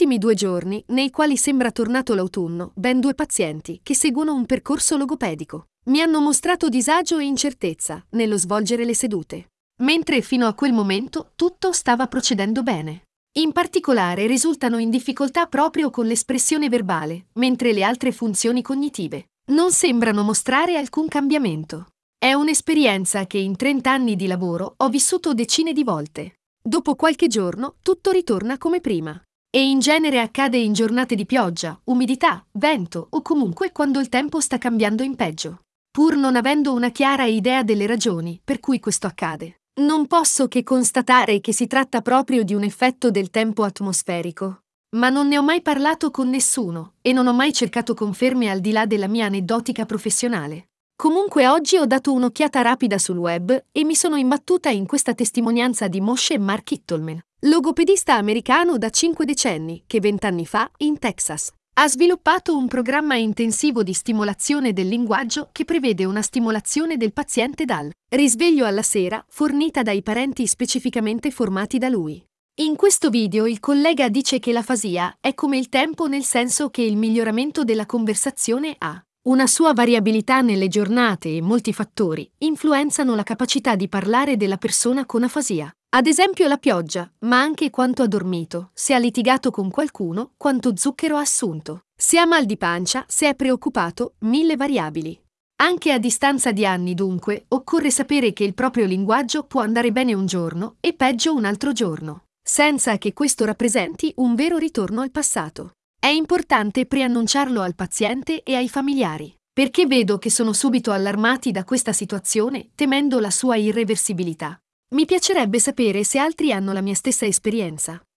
ultimi 2 giorni, nei quali sembra tornato l'autunno, ben 2 pazienti, che seguono un percorso logopedico, mi hanno mostrato disagio e incertezza nello svolgere le sedute, mentre fino a quel momento tutto stava procedendo bene. In particolare risultano in difficoltà proprio con l'espressione verbale, mentre le altre funzioni cognitive non sembrano mostrare alcun cambiamento. È un'esperienza che in 30 anni di lavoro ho vissuto decine di volte. Dopo qualche giorno tutto ritorna come prima. E in genere accade in giornate di pioggia, umidità, vento o comunque quando il tempo sta cambiando in peggio. Pur non avendo una chiara idea delle ragioni per cui questo accade, non posso che constatare che si tratta proprio di un effetto del tempo atmosferico. Ma non ne ho mai parlato con nessuno e non ho mai cercato conferme al di là della mia aneddotica professionale. Comunque oggi ho dato un'occhiata rapida sul web e mi sono imbattuta in questa testimonianza di Moshe Mar Kittleman, logopedista americano da 5 decenni che 20 anni fa, in Texas, ha sviluppato un programma intensivo di stimolazione del linguaggio che prevede una stimolazione del paziente dal risveglio alla sera fornita dai parenti specificamente formati da lui. In questo video il collega dice che l'afasia è come il tempo nel senso che il miglioramento della conversazione ha una sua variabilità nelle giornate e molti fattori influenzano la capacità di parlare della persona con afasia. Ad esempio la pioggia, ma anche quanto ha dormito, se ha litigato con qualcuno, quanto zucchero ha assunto, se ha mal di pancia, se è preoccupato, 1000 variabili. Anche a distanza di anni, dunque, occorre sapere che il proprio linguaggio può andare bene un giorno e peggio un altro giorno, senza che questo rappresenti un vero ritorno al passato. È importante preannunciarlo al paziente e ai familiari, perché vedo che sono subito allarmati da questa situazione, temendo la sua irreversibilità. Mi piacerebbe sapere se altri hanno la mia stessa esperienza.